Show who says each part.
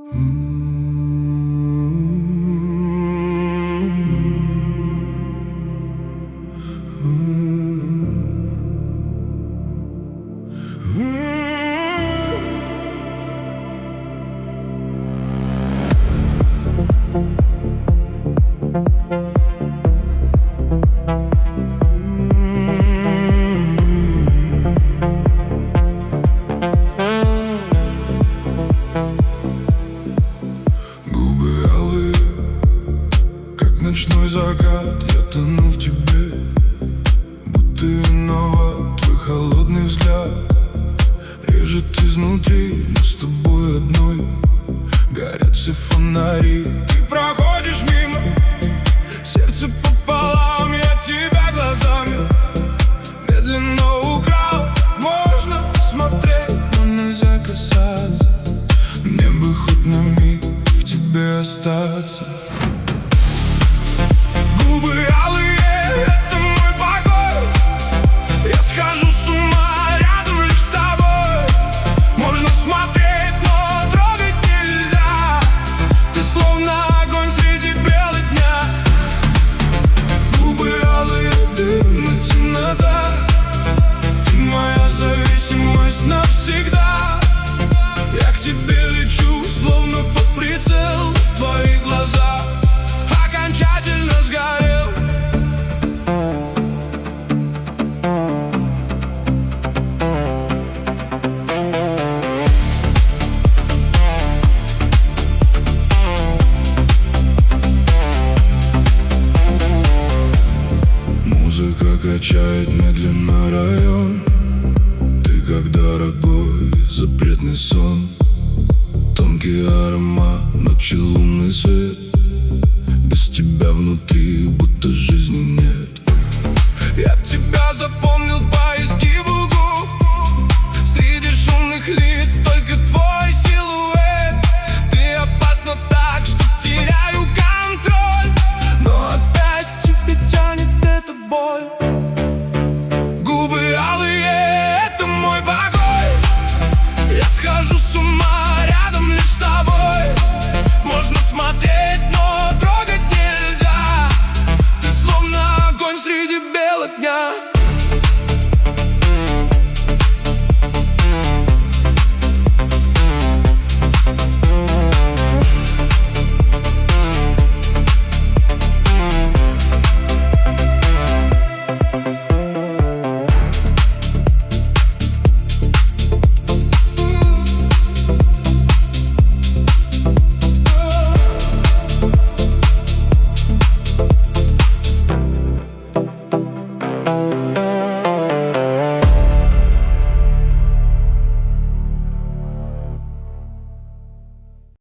Speaker 1: Губы алые, как ночной закат. Я тону в тебе, будто виноват. Твой холодный взгляд режет изнутри, но с тобой одной горят все фонари. Ты проходишь мимо, сердце пополам. Я тебя глазами медленно украл. Можно смотреть, но нельзя касаться. Мне бы хоть на миг в тебе остаться. Губы алые, это мой покой. Я схожу с ума рядом лишь с тобой. Можно смотреть, но трогать нельзя. Ты словно огонь среди бела дня. Губы алые, дым и темнота. Ты моя зависимость навсегда. Я к тебе лечу, словно под прицел. В твоих глазах окончательно сгорел. Музыка качает медленно район. Ты как дорогой запретный сон. Тонкий аромат, ночи, лунный свет. Без тебя внутри будто жизни нет.